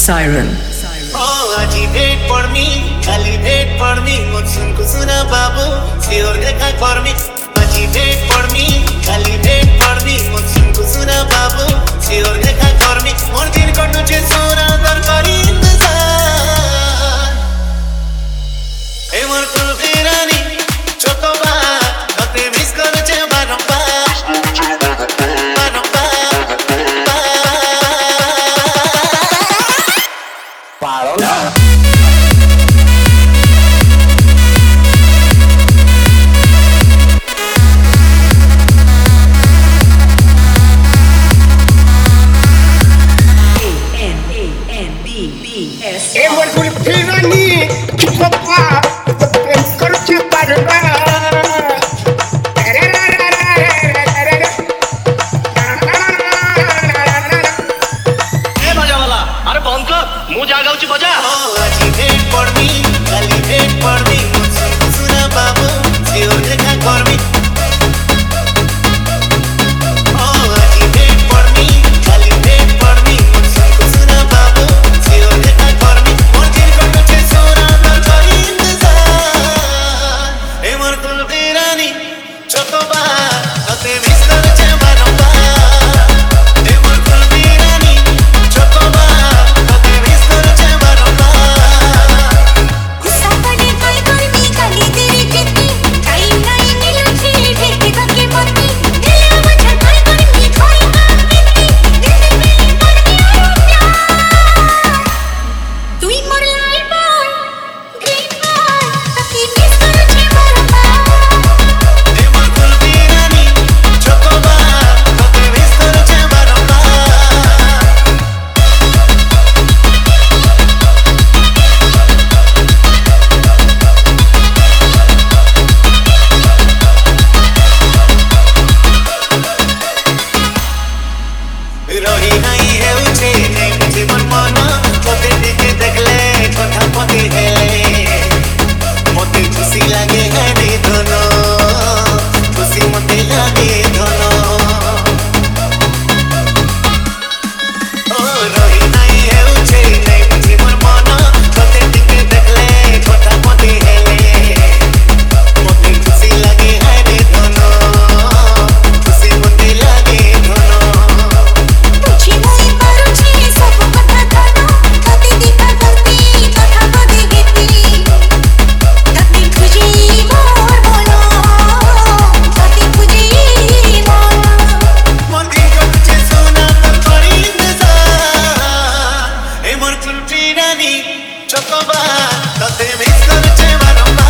Siren. আজি भेट पर्मी खाली भेट पर्मी मुझको सुना बाबू सियोर देखा पर्मी আজি भेट पर्मी खाली भेट पर्मी मुझको सुना बाबू सियोर देखा पर्मी मोर दिन कटु छे सोना दरकारी इंतजार ए मोर कुल्फी रानी चोकोबा कते मिस करे छे बारंबार Chocoba, no te me